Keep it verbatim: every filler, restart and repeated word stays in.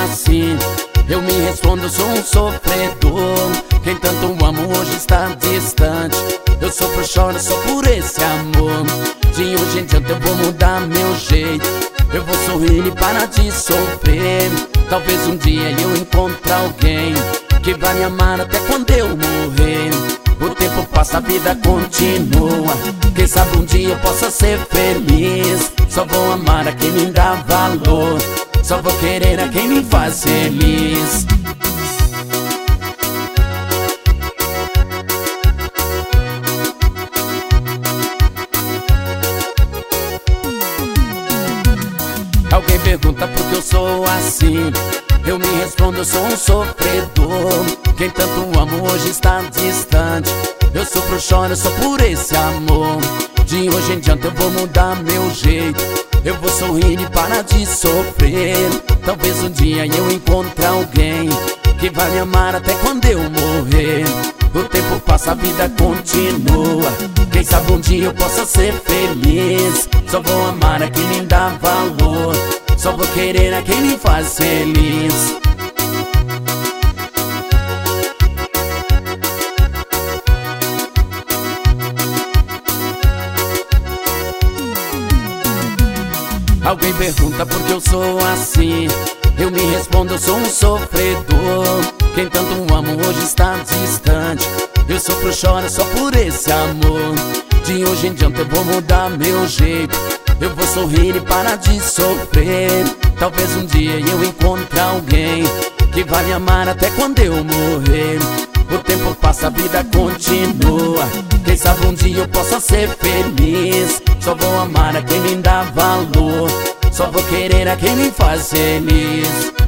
assim. Eu me respondo, sou um sofredor. Quem tanto amo hoje está distante. Eu sofro, choro só por esse amor. De hoje em diante eu vou mudar meu jeito. Eu vou sorrir e parar de sofrer. Talvez um dia eu encontre alguém que vai me amar até quando eu morrer. O tempo passa, a vida continua. Quem sabe um dia eu possa ser feliz. Só vou amar a quem me dá valor. Só vou querer a quem me faz feliz. Alguém pergunta por que eu sou assim. Eu me respondo, eu sou um sofredor. Quem tanto amo hoje está distante. Eu sofro, choro só por esse amor. De hoje em diante eu vou mudar meu jeito. Eu vou sorrir e parar de sofrer. Talvez um dia eu encontre alguém que vai me amar até quando eu morrer. O tempo passa, a vida continua. Quem sabe um dia eu possa ser feliz. Só vou amar a quem me dá valor. Só vou querer a quem me faz feliz. Alguém pergunta por que eu sou assim. Eu me respondo, eu sou um sofredor. Quem tanto amo hoje está distante. Eu sofro, choro só por esse amor. De hoje em diante eu vou mudar meu jeito. Eu vou sorrir e parar de sofrer. Talvez um dia eu encontre alguém que vai me amar até quando eu morrer. O tempo passa, a vida continua. Quem sabe um dia eu possa ser feliz. Só vou amar a quem me dá valor. Só vou querer a quem me faz feliz.